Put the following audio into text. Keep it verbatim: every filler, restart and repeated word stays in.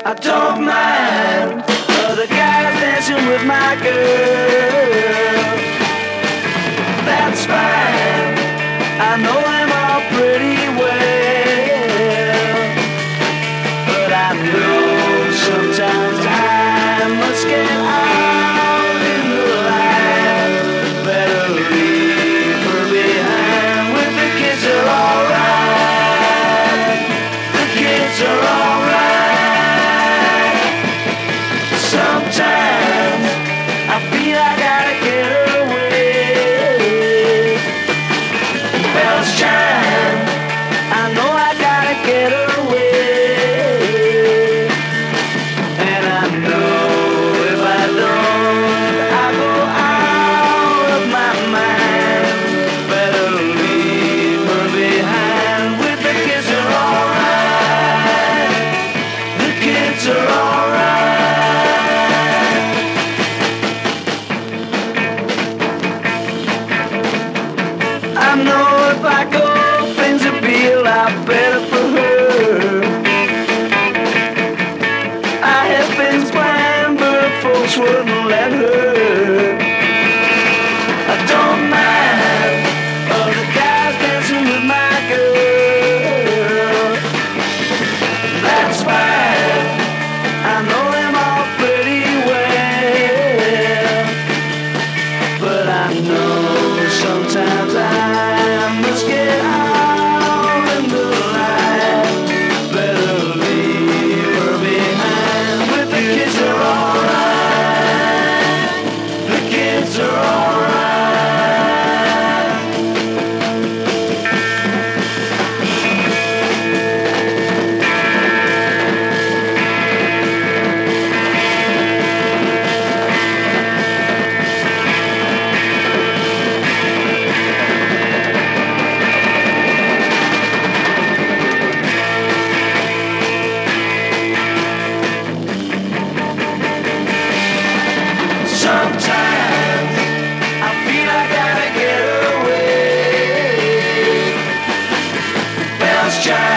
I don't mind other guys dancing with my girl. That's fine, I know them all pretty well. But I know sometimes I must get out in the line. Better leave her behind. With the kids are alright. The kids are alright. Sometimes I feel I gotta get away. Bells chime, I know I gotta get away. And I know if I don't, I go out of my mind. Better leave her behind. With the kids are alright. The kids are alright. I know if I go, things would be a lot better for her. I had things planned, but folks wouldn't let her. I don't mind other guys dancing with my girl. That's fine, I know them all pretty well. But I know sometimes I must get out in the light. Better leave her behind. With the kids are alright. The kids are alright. Sometimes I feel I gotta get away. Bells chime.